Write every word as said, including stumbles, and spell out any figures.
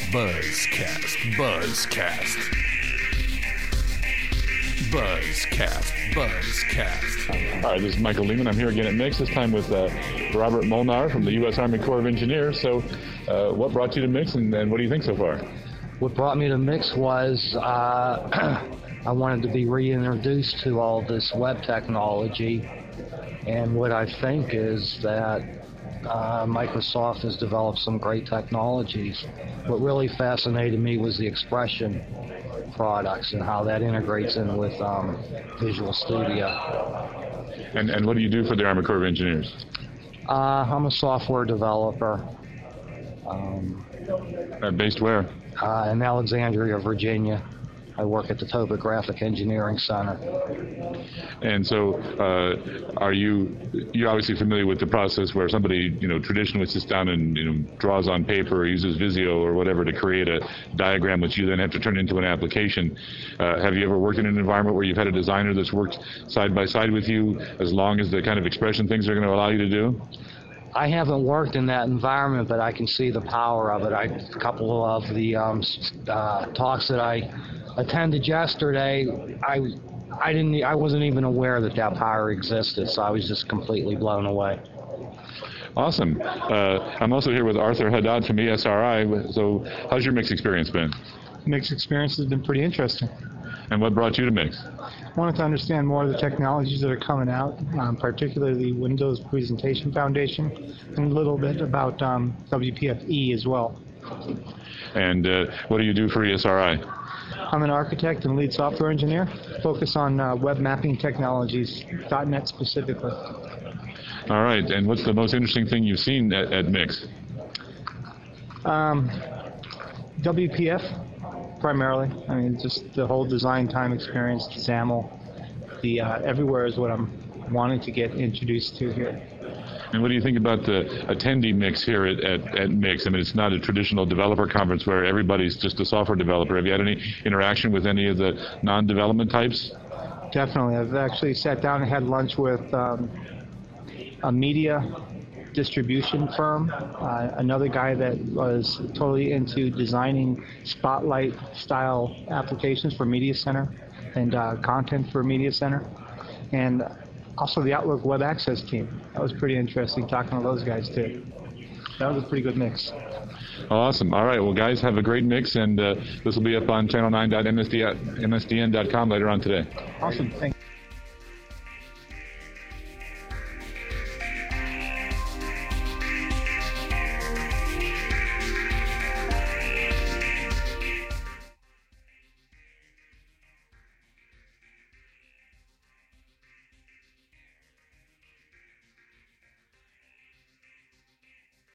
Buzzcast, Buzzcast. Buzzcast, Buzzcast. All right, this is Michael Lehman. I'm here again at Mix, this time with uh, Robert Molnar from the U S Army Corps of Engineers. So uh, what brought you to Mix, and, and what do you think so far? What brought me to Mix was uh, I wanted to be reintroduced to all this web technology, and what I think is that uh, Microsoft has developed some great technologies. What really fascinated me was the Expression products and how that integrates in with um, Visual Studio. And and what do you do for the Army Corps of Engineers? Uh, I'm a software developer. Um, uh, based where? Uh, in Alexandria, Virginia. I work at the Topographic Engineering Center. And so, uh, are you you're obviously familiar with the process where somebody, you know, traditionally sits down and, you know, draws on paper or uses Visio or whatever to create a diagram which you then have to turn into an application. Uh, have you ever worked in an environment where you've had a designer that's worked side by side with you as long as the kind of expression things are going to allow you to do? I haven't worked in that environment, but I can see the power of it. I, a couple of the um, uh, talks that I attended yesterday, I, I didn't, I wasn't even aware that that power existed, so I was just completely blown away. Awesome. Uh, I'm also here with Arthur Haddad from E S R I. So, how's your Mix experience been? Mix experience has been pretty interesting. And what brought you to Mix? I wanted to understand more of the technologies that are coming out, um, particularly Windows Presentation Foundation, and a little bit about um, W P F E as well. And uh, what do you do for E S R I? I'm an architect and lead software engineer, focus on uh, web mapping technologies, dot net specifically. All right, and what's the most interesting thing you've seen at, at Mix? Um, W P F, primarily. I mean, just the whole design time experience, the XAML, the uh, everywhere is what I'm wanting to get introduced to here. And what do you think about the attendee mix here at, at, at Mix? I mean, it's not a traditional developer conference where everybody's just a software developer. Have you had any interaction with any of the non-development types? Definitely. I've actually sat down and had lunch with um, a media distribution firm, uh, another guy that was totally into designing Spotlight-style applications for Media Center and uh, content for Media Center, and also the Outlook Web Access team. That was pretty interesting talking to those guys too. That was a pretty good mix. Awesome. All right. Well, guys, have a great mix, and uh, this will be up on channel nine dot M S D N dot com later on today. Awesome. Thanks.